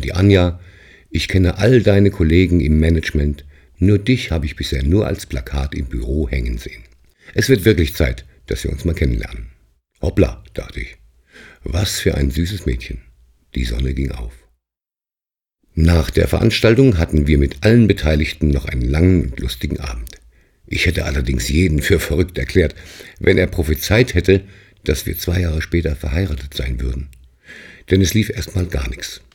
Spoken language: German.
die Anja, ich kenne all deine Kollegen im Management, nur dich habe ich bisher nur als Plakat im Büro hängen sehen. Es wird wirklich Zeit, dass wir uns mal kennenlernen. Hoppla, dachte ich. Was für ein süßes Mädchen. Die Sonne ging auf. Nach der Veranstaltung hatten wir mit allen Beteiligten noch einen langen und lustigen Abend. Ich hätte allerdings jeden für verrückt erklärt, wenn er prophezeit hätte, dass wir 2 Jahre später verheiratet sein würden. Denn es lief erstmal gar nichts.